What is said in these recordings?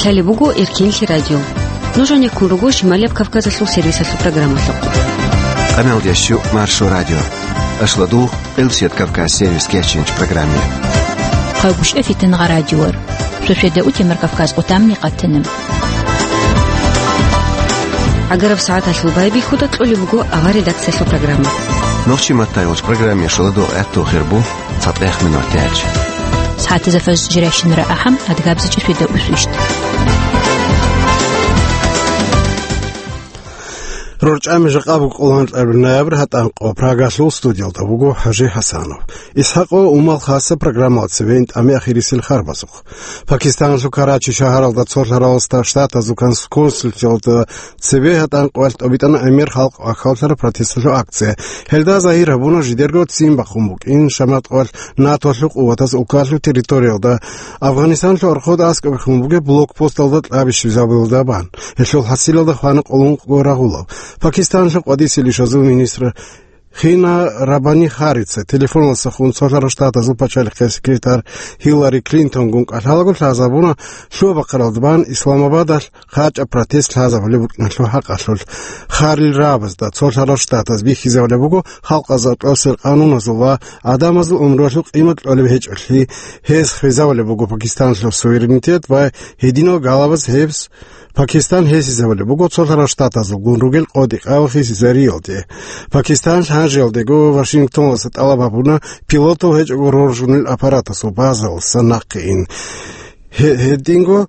Лалибугу Иркинли радио. Нужен куругу Шималев Кавказа слу сервиса слу программа слу. Канал Ящу Маршу радио. Ашладу Элсет Кавказ сервис кечинч программе. Хагуш эфитен радиор. Шешеда утимер Кавказ утамни каттенем. Агаров саат аслубайби худа тлулибугу ага редакция слу программа. Нохчи маттайлж программе шладу эту хербу цатех минутяч. ساعات زفز جراشن رأحم أدقابز جسويدا أسوشت رجعنا جقابو قلان النابر حتى أنقو براغاسلو ستوديو تبوغو حاجي حسانو إسحاقو أمال خاصة برنامات سوينت أمي أخيري سيلخار بسوخ باكستان سو كراچي شهر الدا تصور شتات زو كونسولتيو تسبي حتى أنقو أبيتان أمير خلق أخالتر بروتستلو أكسي هلدا زاهير هبونا جديرغو تسيم بخومبوك إن شمات قوال ناتو لوق واتاز أوكالو تيريتوريو دا أفغانستان لو أرخود أسك بخومبوك بلوك بوستال دا أبيش وزابيل دا بان هلشو حسيل دا خانق أولون قوراغولو Pakistan qodisili shazu ministra Хина Рабани Харица телефонла сахун Соединенных Штатов запачалих секретарь Хиллари Клинтон гунг алхалагул хазабуна шуба qaraldban Исламабад хач протест хазавлебук нашло хак ашлул Харил Рабаз да Соединенных Штатов бихизавлебуго халк азат осер канун азва адамазл умрошлук имат олевеч охли хез хизавлебуго Пакистан суверенитет ва едино галаваз хевс Пакистан хезизавле буго Соединенных Штатов гунругел қодиқ авхизариолде Пакистан хажелдего Вашингтон сат алабабуна пилоту хеч горожунил аппаратасу базал санақин хединго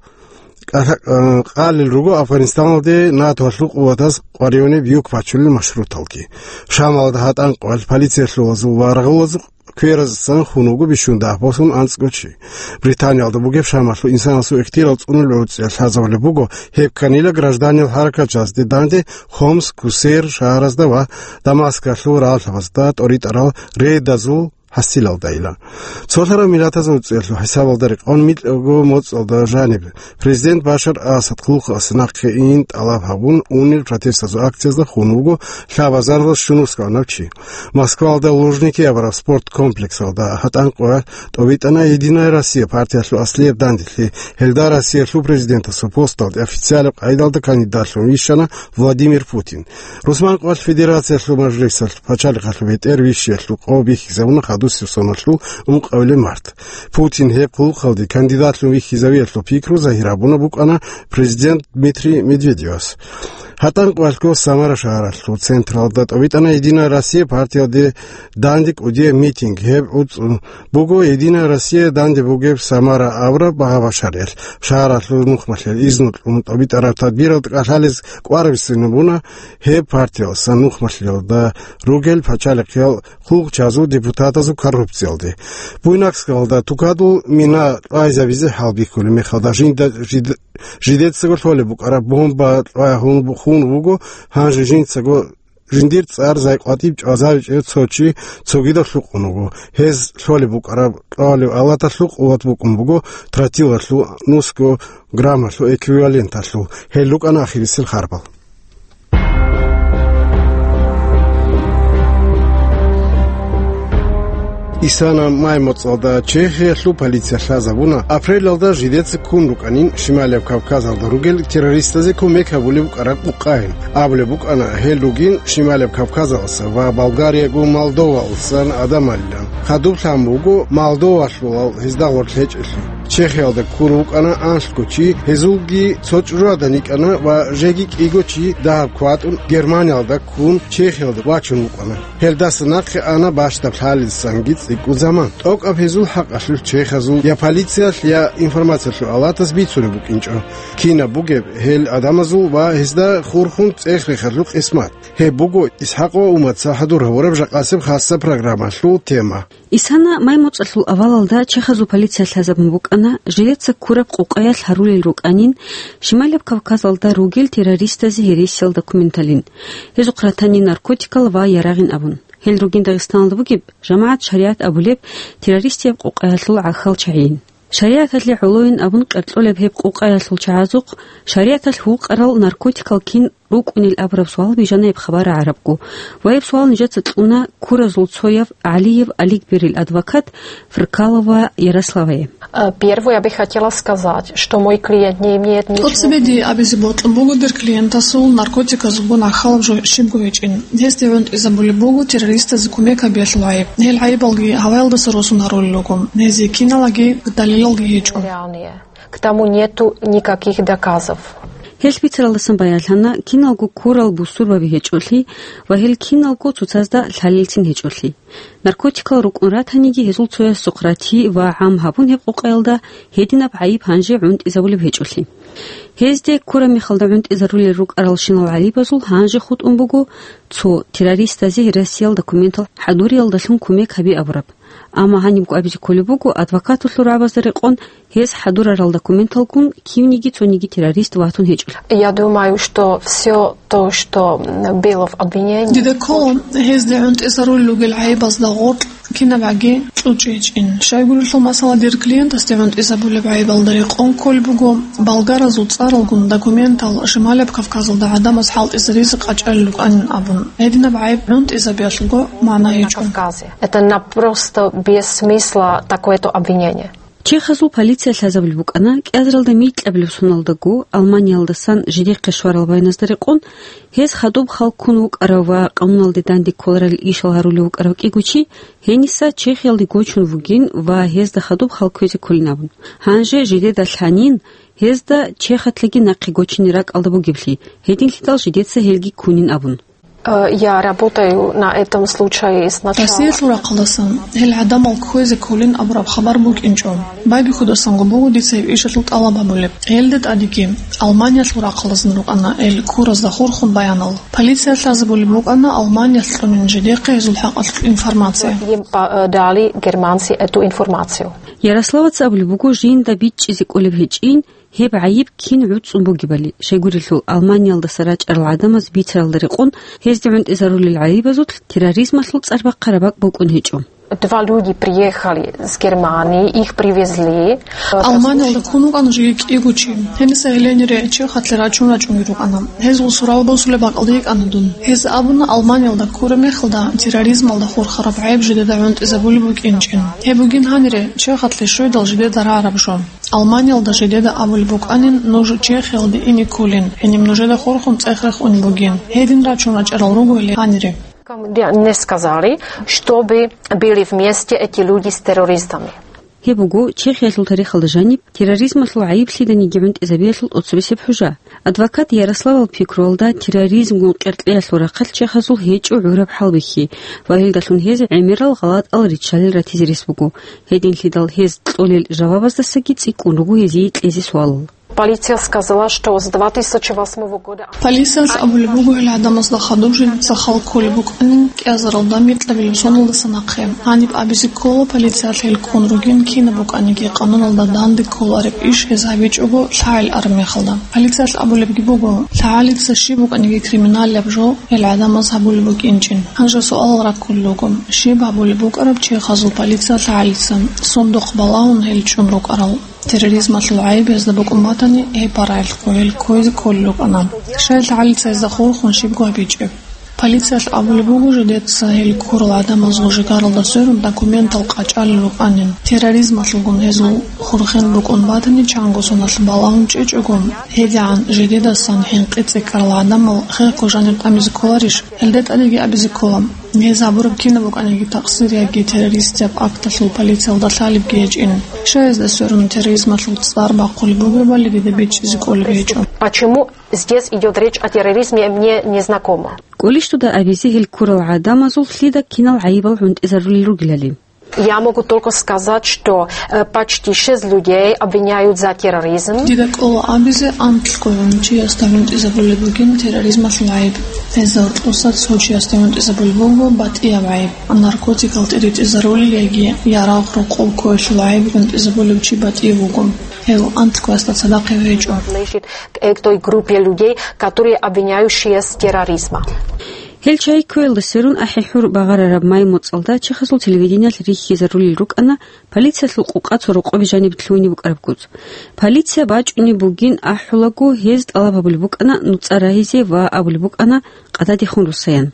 قال الرجوع أفغانستان ده ناتوشلق واتاز قريوني بيوك فاتشل مشروطالكي شامل دهات أنقل полиция шлозу وارغوز كيرزسان خونوغو بيشونده باسون أنسقوشي بريطانيا ده بوجب شامل إنسان سو اختيارات أنولوتس الحزب بوجو هيب كانيلا граждане الحركة جاز ده دانده خومس كوسير شهرز ده و دماسك شلو رال حفظدات أريد أرال ريدازو حسيل دايلا صورة ميلاتاز وتسأل حساب الدرق أن ميت أجو موت على جانب بريزيدنت باشر أسد خلق أسناق إنت على هابون أونيل بروتستازو أكتيز خونوغو شابازار شنوس كانكشي موسكوا ده لوجنيكي أبرا سبورت كومبلكس ده هتان قوة تويت أنا يدينا روسيا بارتيا شو أصلية داندي هلدا روسيا شو بريزيدنت شو بوستال أوفيسيال أيدال ده كانديدات شو ويشنا فلاديمير بوتين روسمان قوة فيدراسيا شو مجلس فشالق شو بيت إيرويشيا شو قوبي خزونا سونالشلو قبل مارت پوتين هي قول خالدي كانديدات لو خيزاويت لو بيكرو زاهيرابونا بوك انا بريزيدنت دميتري ميدفيديوس هاتان قوالكو سامارا شهرالشلو централ дат овитана единая Россия партия де дандик уде митинг хеб буго единая Россия данди буге самара авра багавашарел шахралшлу нухмашел изнут овитара тадбират кашалис кварвисинбуна хеб партия санухмашел да ругел пачаликел хуг чазу депутатазу коррупциялды буйнакс калда тукаду мина айзавизе халбикулы мехадажин да жидет сгорфоле букара бомба хун буго ханжин сго жиндир цар зайқатиб азавич эцочи цогида шуқунуго хез шоле букара али алата шуқ от букум буго тратила шу нуско грамма шу эквивалент шу хелук ана ахирисил харбал Исана маймоцалда Чехия шлу полиция шазабуна апрелда жидец кунруканин Шималев Кавказ алда ругел террористазе кумека булибук арак букаин аблебук ана хелугин Шималев Кавказ алса ва Болгария гу Молдова алсан адамаллан хадуб самбугу Молдова шлу хиздагор хеч Чехия алда курук ана аншкучи хезулги цочруаданик ана ва жегик игочи да кватун Германия алда кун Чехия алда вачун ана хелдаснак ана башта халис сангит Кузаман. Ток абхезул хак ашлу чехазул. Я полиция я информация шу алатас бицули букинчо. Кина буге хел адамазул ва хизда хурхун цехри харлук исмат. Хе буго исхақо уматса хадур хавараб жақасиб хасса программа шлу тема. Исана маймоцлу авалалда чехазу полиция лазабн букана жилеца кураб қуқаял харулил руканин Шималев Кавказ алда ругел террористази хересил документалин. Хезуқратани наркотикал ва ярагин абун. هلروجين داغستان لبوجب جماعة شريعة أبوليب تيراريستي بقوقاياتلو عخال شعين شريعة اللي علوين أبن قتلوا لبهب قوقاياتلو شعازوق شريعة الحقوق أرال ناركوتيكال كين روك أن الأبرب سوال بيجانا بخبار عربكو ويب سوال نجات تطلونا كورا زولتسويف عليب أليك بير الأدوكات فركالوفا يرسلوية Первое, я бы хотела сказать, что мой клиент не имеет ничего. От себе ди абизибот благодар клиента сул наркотика зубона халбжо шибговичин. Действуют из-за боли богу террориста закумека бешлай. Нел айбалги хавайлда соросу нароллогом. Нези киналаги далилалги хечу. К тому нету никаких доказов. Хелпицралдасан баялхана киналгу курал бусурбаби хечулли ва хел киналгу цуцазда лалилцин хечулли. Наркотикал рукунратаниги хезул цоя суқрати ва ам хабун хеп қуқайлда хединаб айиб ханжи унд изавулиб хечулли. Хезде кура михалда унд изарули рук аралшинал али базул ханжи худ умбугу цо террористази Россиял документал хадуриял дашун кумек хаби абраб. Ама ханимку абизи колибугу адвокату лурабазарекон хез хадурарал документалкун кивниги цониги террорист ватун хечул. Я думаю, что все то, что было в обвинении. Дидекол хезде унд изарулу гилайбаз дагор кина баги чучечин. Шайгурул масала дир клиент астевунд изабуле байбал дарекон колибугу болгара зуцаралгун документал Шималеб Кавказалда адамас хал из ризык ачаллук ан абун. Эдина байб унд изабиашлугу мана хечул. Это напросто без смысла такое-то обвинение. Чехазул полиция лазавлбукана кязралда митлаблу суналдагу Алманиялдасан жидек кешваралбайназдарекон хез хадуб халкунук арава камналди данди колрал ишалгарулук арак игучи хениса чехиалди гочун вугин ва хезда хадуб халкузи кулинабун ханже жидеда лханин хезда чехатлиги нақи гочинирак алдабу гибли хедин литал жидеца хелги кунин абун. Я работаю на этом случае сначала. Таситлура қаласан. Хел адам алкхойзе кулин абраб хабар бук инчо. Байби худасан губугу дицев ишатлут алаба булеп. Элдет адики Алмания лура қаласын рук ана эл кураз дахур хун баянал. Полиция лазы булеп бук ана Алмания лунин жидеқе изулхақ атл информация. Им дали германцы эту информацию. Ярославац аблибугу жин да бичизик олев хечин هب عيب كين عود صنبوجي بالي شيء يقول له ألمانيا الدسراج العدم از بيتر الدريقون هزدي عند إزارو للعيب زود терроризм слуц أربع قرباك بوكون هيجو. Два люди приехали с Германии, их привезли. Алмания лукунуган жик игучи. Хениса Еленере чехатлера чуначунгирук анам. Хезул суралбосулебак алдик анадун. Хез абуна Алмания да куремехлда терроризм алда хур хараб айб жидеда унд изабулбук инчин. Хебугин ханере чехатли шойдал жидеда рарабшо. Алмания да жидеда абулбук анин ножу чехелди иникулин. Хеним ножеда хорхун цехрех унбугин. Хедин рачунач эралругу или ханере. Не сказали, чтобы были вместе эти люди с террористами. هبوجو تشيخ يسلو تاريخ الجانب терроризм مسلو عيب سيدني جمعت إذا بيسلو أتصبسي بحجة أدفاكات يارسلاو البيكرولدا терроризم جون قرت ليسلو رقل تشيخ يسلو هيجو عرب حلبكي وهل دلون هيز عمير الغلط الرجال راتيزريس بوجو هيدين لدل هيز تقول الجواب از دستكيت يكون رجو يزيد إزي سوال. Полиция сказала, что с 2008 года... Полиция с Абулибугу или Адамас Лахадужин сахал Колибук Анин Кязаралда Митлавили Сонал Санакхе. Аниб Абизикола полиция Хель Конругин Кинабук Аники Каноналда Данди Коларик Иш Хезавич Уго Лхайль Армехалда. Полиция с Абулибугу Лхайлит Сашибук Аники криминал Лябжо или Адамас Абулибук Инчин. Ханжа суал Ракуллугум. Шиб Абулибук Араб Чехазул полиция Лхайлитсан. Сондук Балаун Хель Чунрук Арал. терроризм аллаи бездабук уматани эй парайл койл койз коллук анам шайл алица захор хоншиб габичев полиция абулбугу ждет сахил курл адам азужигар алдасерун документал qachalluk анин терроризм алгун хезу хурхен бук уматани чангосон ал балаун чечугум хедан ждедасан хинqitsекарл адам хекожанет амизколариш элдет алиги абизиколам Незабурб кинабук анги тақсирияги террористияб акталу полиция удалалиб геҷин. Шайз дасурун терроризм алуцдар ба қулбугу балиги дебич зиколбеҷо. Почему здесь идет речь о терроризме, мне не знакомо. Колиш туда авизихил курал адама зулфлида кинал айбал хунд изарули ругилали. Я могу только сказать, что почти 6 людей обвиняют за терроризм. Дидак ола абизе антлковым, чьи оставят изаболевугин терроризм аслайб. Эзаут усад случай оставят изаболевугу бат и авайб. А наркотик алтерит изарули леги. Ярах рукол коешлайб гунд изаболевчи бат и вугум. Эл антлкваста цадакы вечо. К той группе людей, которые обвиняющие с терроризма. هل شيء كويل دسرون أحيحور بعرر ماي متصلدا تخصل تلفزيون الريخي زرولي روك أنا بوليسيا القوقات ورقة بجانب تلوني بوك أربكوت بوليسيا باج إني بوجين أحلقو هزد الله بقول بوك أنا نتصرهيزي وأقول بوك أنا قداد يخون روسيان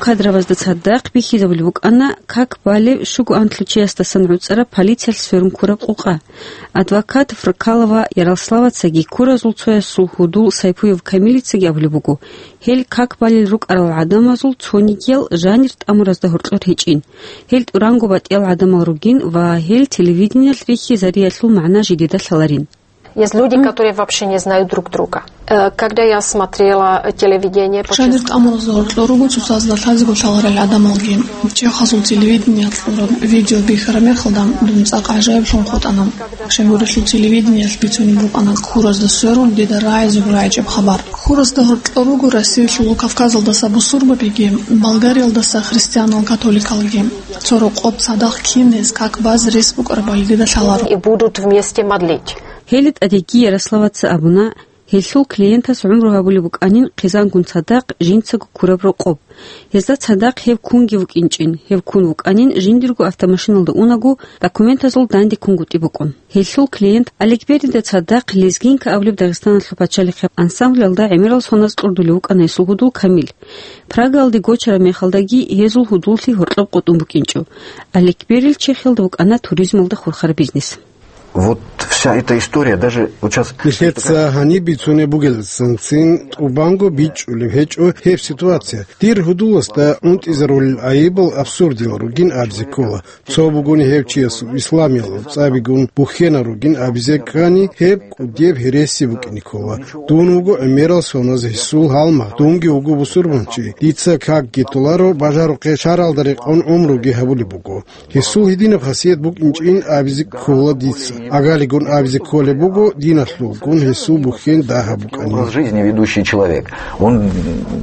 кадроваз да цаддaq бихизавли букана как бале шугу антлучеста санруцара полиция сферум кура қуқа. Адвокат Фркалова Ярослава цаги кура зулцоя сулхудул Сайпуев Камили цаги авлибугу. Хел как бале рук арал адамазул цонигел жанрт амуразда хуртлор хичин. Хел урангу бател адамал ругин ва хел телевидение рихи зариялу мана жидида саларин. Есть люди, которые вообще не знают друг друга. Когда я смотрела телевидение, Шадирт амурзор тлоругу цусазда тазигу шаларал адамалги. Чехазул телевидение видео бихараме халдам думцак ажаиб шонхот анам. Шемурешлу телевидение спицуни бук ана кураз да сөрун деда райзу гурайчеб хабар. Кураз да тлоругу Россию Кавказал да сабусурба беги, Болгариял да са христианал католикалги. Цорук об садах кинес как баз респук арбалди да шалар. И будут вместе модлить. Хелит адеги Ярославаца абуна хелсул клиента с умруга булибук анин қизан гун цадақ жинцагу курабро қоб. Езда цадақ хев кунгивук инчин, хев кунвук анин жиндиргу автомашиналда унагу документазул данди кунгут ибукун. Хелсул клиент Аликберинде цадақ лезгинка авлиб Дагестан слупачали хев ансамбль алда эмирал соназ урдуливук анайсул худул камил. Прага алди гочара мехалдаги хезул худулси хортлаб қотумбук инчу. Аликберил чехилдавук ана туризм алда хурхар бизнес. Вот вся эта история даже вот сейчас. Мишеца хани бицуне бугел санцин убанго бич улевечо хев ситуация. Тир худуласта унт изрул аибл абсурдил ругин абзикола. Цобугун хев чиесу исламил цабигун бухена ругин абзекани хев кудев хереси букникова. Тунуго эмерал соназ хисул халма. Тунги угу бусурбунчи. Дица как гитуларо бажару кешаралдари он умруги хабули буго. Хисул хидина хасиет бук инчин абзикола дица. Агалигун абзиколе бугу динаслу гун хису бухен дахабукани. Образ жизни ведущий человек. Он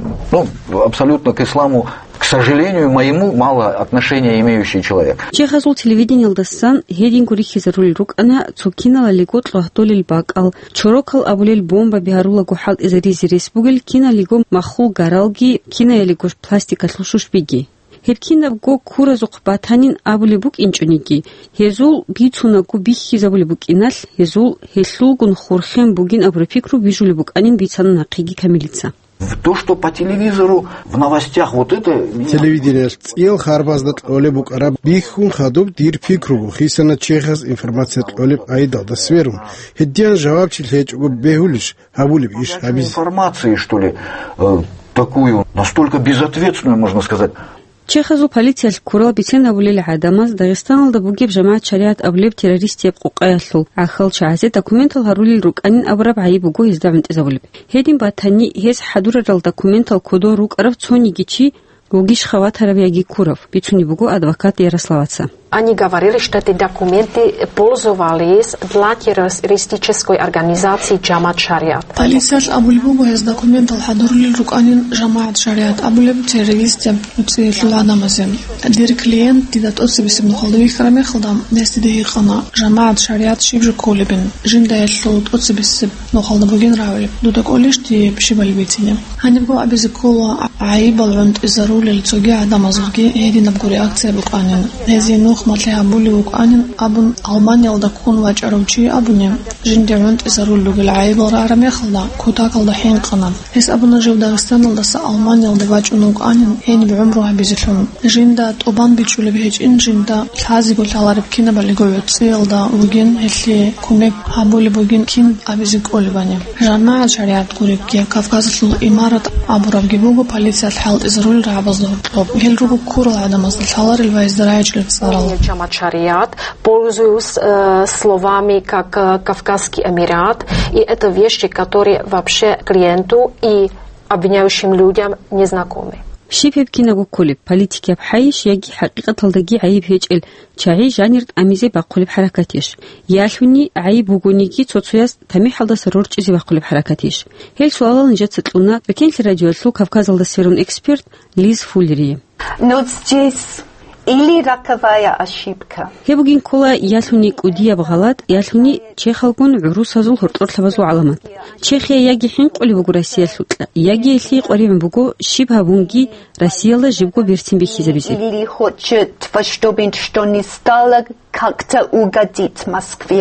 абсолютно к исламу, к сожалению, моему мало отношения имеющий человек. Чехазул телевидение алдасан хедин курихи зарули рук ана цукинала лигот лахтолил бакал чорокал абулил бомба биharuла гухал изаризи респугел кина лигом махул гаралги кина ялигош пластика слушуш биги. Херкинав го куразук батанин абулибук инчуниги. Хезул бицунагу бихи забулибук инал, хезул хеслугун хорхем бугин абрапикру бижулибук анин бицану нақиги камилица. То, что по телевизору, в новостях, вот это... Телевидение цел харбаздат олебук араб бихун хадуб дир фикругу хисана чехас информация олеб айдал да сверум. Хеддиан жаваб чилхеч угу бехулиш абулиб иш абиз. Информации, что ли, такую, настолько безответственную, можно сказать. Чехазу полиция курал бицен абулил адамаз Дагестан алда бугиб жамаат шариат аблиб террористиеб қуқаяслу. Ахал чаазе документал харулил рук анин абраб айбугу издавнт изавулиб. Хедин батани хез хадурарал документал кодо рук араб цони гичи логиш хават харавяги курав. Бицуни бугу адвокат Ярославаца. Они говорили, что эти документы пользовались для террористической организации Джамаат Шариат. Полиция Абульбугу из документов хадурли руканин Джамаат Шариат Абулеб террористы уцелела намазем. Дир клиент дидат отсебисем нухалдови храме халдам нестидеhi хана Джамаат Шариат шибжу колебин. Жинда яшлут отсебисем нухалдобуген равлеб. Дудак олишти пшибалбитине. Ханибго абизикола айбал рунд изарули лицоги адамазурги эдин абгури акция руканин. Незину خمالي أبولي وقانن أبون ألمانيا لدكون واجروجي أبوني جندرونت إزارول لوجل عيب ورارم يخلدا كوتاك لدحين قنام هس أبونا جو داغستان لدسا ألمانيا لدواج ونوقانن هين بعمرها بيزلون جندا أوبان بيجول بهج إن جندا الحازي قلت على ربكينا بالجويت سيلدا وجين هسلي كونك أبولي بوجين كين أبيزك أولباني جماعة شريعة كوريب كي كافكاز الإمارة أبو ربجيبوجو باليسيا الحال إزارول رعبزلو هل روبو كورو عدم أصل الحالر الوايز درايج للصارل Джамаат Шариат, пользуюсь словами как Кавказский Эмират, и это вещи, которые вообще клиенту и обвиняющим людям не знакомы. شبه كنا قولب политики بحيش يجي حقيقة تلدقي عيب هيجل شاعي جانيرت أميزي بقولب حركاتيش يالوني عيب وجونيكي تصوياس تمي حدا سرورج إزي بقولب حركاتيش هي سؤال نجت ستلونا بكين الراديو سلو كافكاز الدسفيرون إكسبرت ليز فولري. Или роковая ошибка. Хебугин кола ясуни кудия бгалат ясуни чехалгун урусазул хуртлабазу аламат. Чехия яги хин коли бугу Россия сутла. Яги если qorим бугу шибхавунги Россияла жибгу берсин бехизабизи. Или хочет, чтобы что не стало как-то угодить Москве.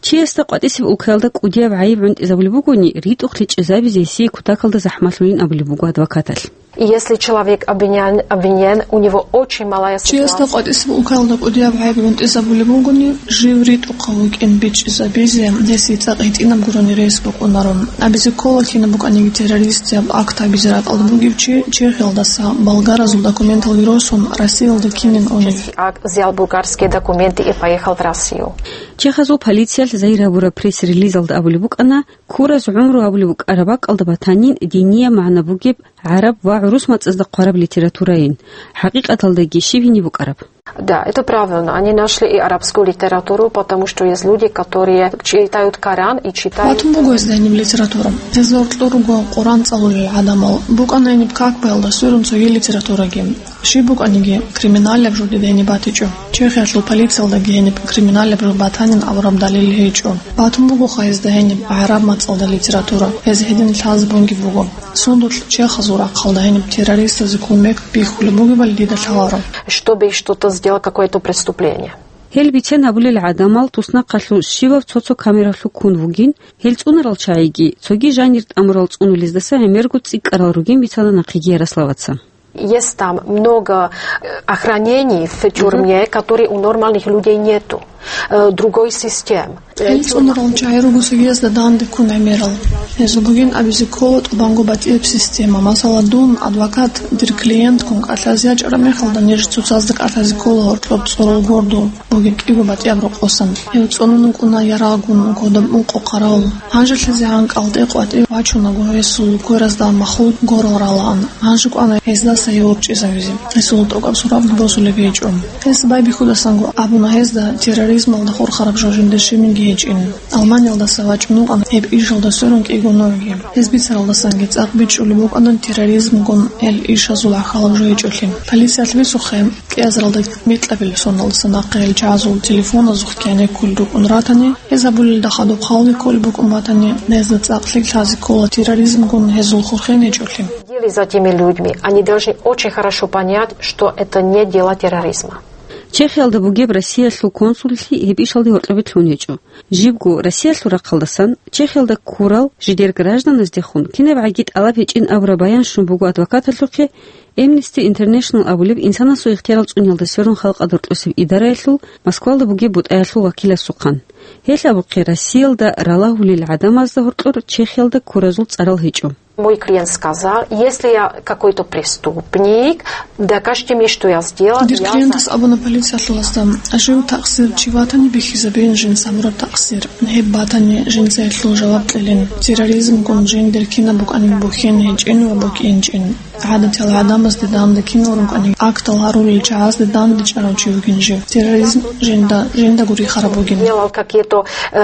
Чиеста qatisi ukhalda qudiyab ayib unt изавлибугуни ритух личезаби зеси кутакалда захматлуин аблибугу адвокатал. Если человек обвинен, у него очень малая ситуация. Чиеста qatisi ukhalda qudiyab ayib unt изавлибугуни живрит уqawik in bich изабизе деси тaqit инам гурони рейсбук унаром. Абизикола кинабук анigi террористия акта бизират алдбугивчи чехилдаса болгаразул документал виросон Россиялда кинин они. Взял булгарские документы и поехал в Россию. Чехазу полиция زيرابورا بريس ريليز алда أبوليبوك أنا كورز عمره أبوليبوك أرباك алда باتانين دينية معنا بوجب عرب وعروس ما تصدق قرب لتراتورين حقيقة алда جيشيبيني بوك عرب. Да, это правильно. Они нашли и арабскую литературу, потому что есть люди, которые читают Коран и читают... Потом бугу изданием литературы. Тезортуругу Коран цалули адамал. Бук она не как пэлда сюрум цоги литератураги. Ши бук аниги криминале вжуди дени батичу. Чехи атлу полиция алда гени криминале вжу батанин аврам далили хейчу. Потом бугу ха издаянием араб мац алда литература. Езхедин лаз бунги бугу. Сундут чеха зура қалдаением террориста зикумек бихули буги валидида шавару. Чтобы что-то сделать какое-то преступление. هلبيتين أبولي العدمال تصنع قتلو الشيبة تصو كاميرا لو كونفوجين هلتون رالشايجي تصوجي جانيرت أمرال تصونو لزدسا عميرغو تسيك أراروجين بيتانا نقيجي رسلواتسا. Есть там много охранений в тюрьме, которые у нормальных людей нету. Другой систем. Хелсонрал чайругу сugезда данды кунамерал. Езубугин абизиколот убангу батиеп система. Масаладун адвокат дир клиент кунг атлазияч арамехал да неж цуцаздык атлазикола ортлоп цорол горду. Бугин кигу батиеброк осан. Хелсонунг уна ярагун кодам уко қарал. Ханжа тлизианг алдеq вати вачуна гуесу койразда махуд гороралан. Ханжук ана ездаса йорч изавизи. Есулут огам суравд босуле вейчум. Хес байби худасангу абуна хезда терроризм алда хор хараб жожинде шиминги in Almanya alda savaç mnu an hep işalda sörünk egonorgi. Hezbitsar alda sangets akbiç ulubuk anan terrorizm gon el iş azul axalab joyçolim. Polisiya alvisuxem kazar alda metlabil sonal sanaqel çazul telefon azukane kulduk unratani hezabul daxadu xawli kulbuk umvatani nezat aqlik lazikola терроризм гон hezul xurxene jolim. За теми людьми, они должны очень хорошо понять, что это не дело терроризма. Чехиялда бугеб Россия слу консулли ебишалды ортлабит лунечу. Жибгу Россия слу рақалдасан, Чехиялда курал жидер граждан издехун. Кинев агит алапечин аврабаян шумбугу адвоката луке Amnesty International абулиб инсана су ихтиярал цунялда сверун халк адортлусив идара элу Москвалда бугеб бут аялу вакила суқан. Хелла буқи Россиялда ралахулил адамазда хортлур Чехиялда куразул царал хичу. Мой клиент сказал, если я какой-то преступник, докажите мне, что я сделал. Дир клиентас абуна полиция атластам. Ажил таксир, чиватани бихизабин жин самура таксир. Нхеббатани жин зайтлу жаваб лилин. Терроризм гон жин диркина бук аниг бухин хеджин ва бук инджин. عادة العدم ازددام دكين ورنك أني أكتل هارول الجهاز ددام دجارو чивгин жив. Терроризм жинда гури харабугин. Делал какие-то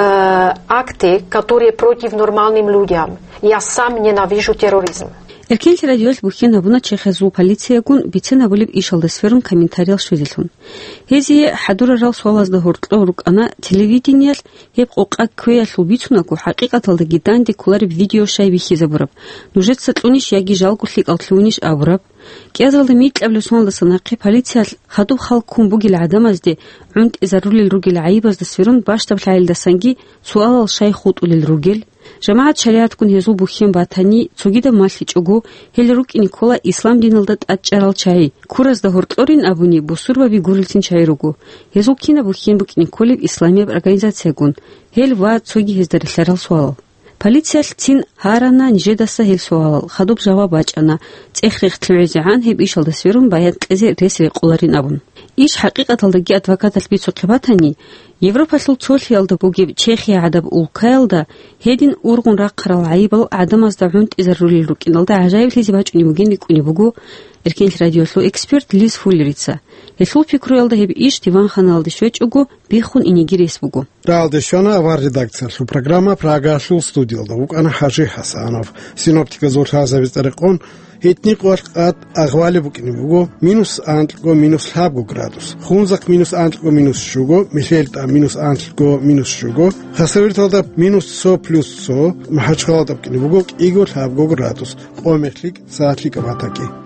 акты, которые против нормальным людям. Я сам ненавижу терроризм. Эркенти радиоэл бухен абуна чехезу полициягун бицен абулиб ишалдасферун комментариал шведилхун. Хези хадурарал суалазда хортлорук ана телевидениел хеп қоқа квеялу бицунаку хақиқаталда гиданди кулариб видео шайби хизабураб. Нужет сатлуниш яги жалгуллик алтлуниш авраб. Кязалда митлаблу суалда санақи полициал хадуб халкун бугил адамазде унт изарулил ругил айбазда сферун баштаблаилда санги суалал шай хутулил ругил. جماعة شريعة كون هزول بوخيم باتاني تسوغيدا مالي چوغو هلروك نيكولا إسلام دينالدات أتشارال چاي كورز دا هورتلورين أبوني بوسور وابي گورلتين چاي روغو هزول كينا بوخيم بوك نيكوليب إسلامي بأرغانيزاتيا گون هل وا تسوغي هزدار لرال سوال полиция тин харана нижедаса хел суал хадуб жаваб ачана цехрих тлвизан хеб ишалда сверун баят лезе ресри qularin abun иш хақиқаталдаги адвокат албицу қибатани европасул цолхиалда буги чехия адаб улкайлда хедин ургун раққарал айбал адамазда унт изарулил рукиналда ажайб лизи бачуни бугени куни бугу эркен радиосу эксперт Лиз Фуллерица хесул фикруялда хеб иш диван ханалды шөчугу бихун инигирес бугу Ралде шона авар редакция шу программа Прага шу студиялда бук ана Хажи Хасанов синоптика зурхазавис тарикон Этник варкат агвали букини буго минус антлго минус хабго градус. Хунзак минус антлго минус шуго, мишельта минус антлго минус шуго. Хасавирталда минус со плюс со, махачхалда букини буго игор хабго градус. Омехлик саатлик аватаки.